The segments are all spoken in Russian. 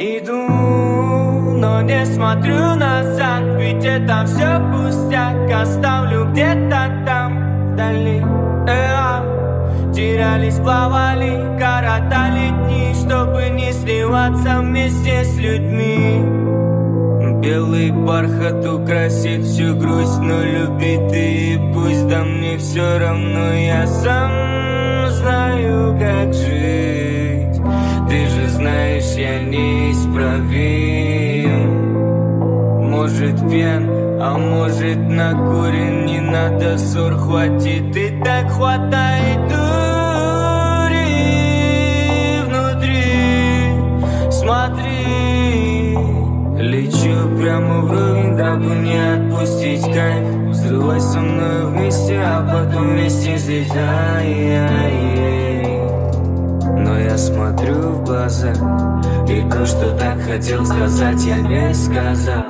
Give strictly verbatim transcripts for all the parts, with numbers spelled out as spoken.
Иду, но не смотрю назад, ведь это все пустяк. Оставлю где-то там, вдали. Э-а. Терялись, плавали, коротали дни, чтобы не сливаться вместе с людьми. Белый бархат украсит всю грусть, но любит и пусть, да мне все равно, я сам знаю, как жить. Ты же знаешь, я неисправим. Может пьян, а может накурен, не надо ссор, хватит и так хватает дури внутри. Смотри, лечу прямо вровень, дабы не отпустить кайф. Взрывай со мной вместе, а потом вместе взлетай. Но я смотрю в глаза, и то, что так хотел сказать, я не сказал.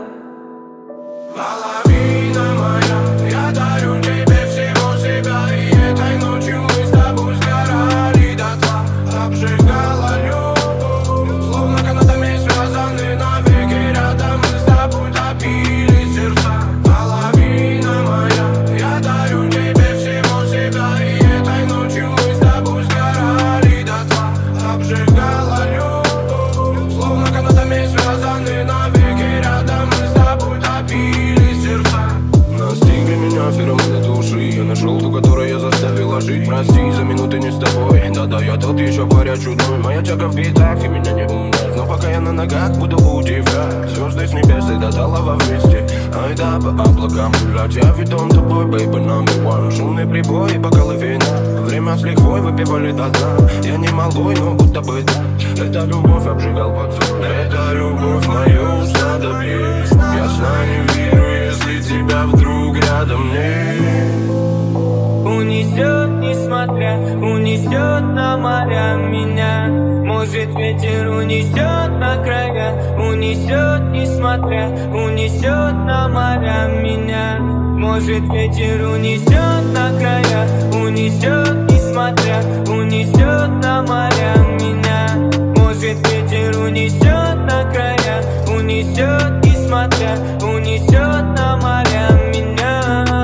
Половина моя, я дарю тебе всего себя, и этой ночью мы с тобой сгорали дотла. Обжигала любовь, словно канатами связаны навеки. Рядом мы с тобой топили сердца. Половина моя, я дарю тебе всего себя, и этой ночью мы с тобой сгорали дотла. Обжигала любовь, словно канатами связаны навеки. Рядом мы с тобой топили сердца. Настигли меня феромоны души, я нашел ту, которую я заставила жить. Прости за минуты не с тобой, да-да, я тот еще паря чудной. Моя тяга в битах и меня не унять, но пока я на ногах, буду у тебя. Звезды с небес и до талого вместе. Ай да, по облакам гулять, я ведом тобой, baby number one. Шумный прибой, бокалы вина, время с лихвой выпивали до дна. Я не малой, но будто бы да, это любовь обжигал поцелуй. Это любовь мою снадобье, я сна не вижу, если тебя вдруг рядом нет. Унесет, несмотря, унесет на моря меня. Может ветер унесет на края, унесет, несмотря, унесет на моря меня. Может ветер унесет на края, унесет, несмотря, унесет на моря меня. Может ветер унесет на края, унесет, несмотря, унесет на моря меня.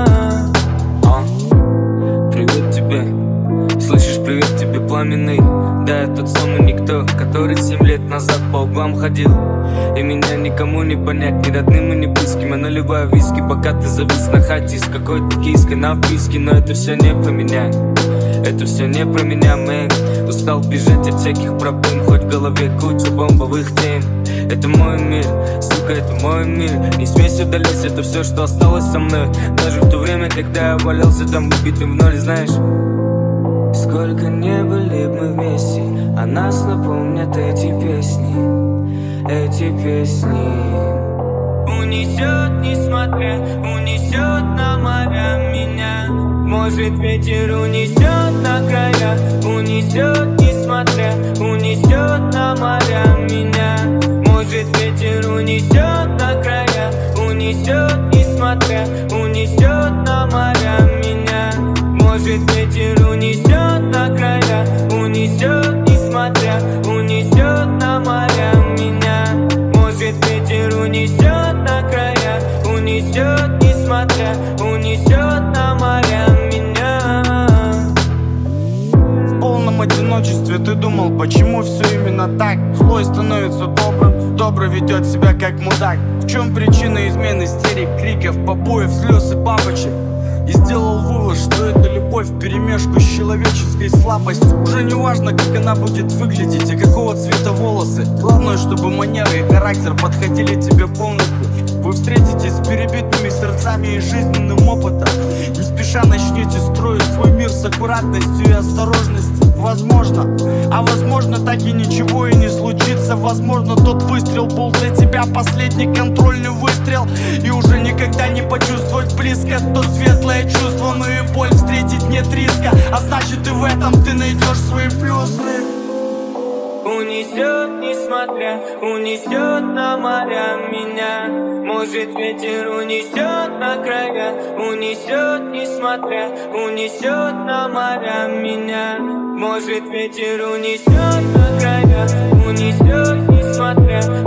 Привет тебе, слышишь, привет тебе, пламенный. Да, я тот самый никто, который семь лет назад по углам ходил. И меня никому не понять, ни родным и ни близким. Я наливаю виски, пока ты завис на хате с какой-то киской на вписке. Но это все не про меня, это все не про меня, мэн. Устал бежать от всяких проблем, хоть в голове куча бомбовых тем. Это мой мир, сука, это мой мир. Не смейся удалить, это все, что осталось со мной. Даже в то время, когда я валялся там убитым в ноль, знаешь. Сколько не были мы вместе, а нас напомнят эти песни, эти песни. Унесет, несмотря, унесет на моря меня. Может ветер унесет на края, унесет, несмотря, унесет на моря меня. Может ветер унесет на края, унесет, несмотря, унесет на моря меня. Может ветер унесет на края, унесет, несмотря, унесет на моря меня. Может ветер унесет на края, унесет, несмотря, унесет на моря меня. В полном одиночестве ты думал, почему все именно так? Злой становится добрым, добрый ведет себя как мудак. В чем причина измены, истерик, криков, побоев, слез и бабочек? И сделал вывод, что это любовь вперемешку с человеческой слабостью. Уже не важно, как она будет выглядеть и какого цвета волосы. Главное, чтобы манеры и характер подходили тебе полностью. Вы встретитесь с перебитыми сердцами и жизненным опытом. Не спеша начнете строить свой мир с аккуратностью и осторожностью. Возможно, а возможно так и ничего и не случится. Возможно, тот выстрел был для тебя последний контрольный выстрел. И уже никогда не почувствовать близко то светлое чувство. Но и боль встретить нет риска, а значит и в этом ты найдешь свои плюсы. Унесет, несмотря, унесет на моря меня. Может ветер унесет на края, унесет, несмотря, унесет на моря меня. Может ветер унесет на края, унесет, несмотря. несмотря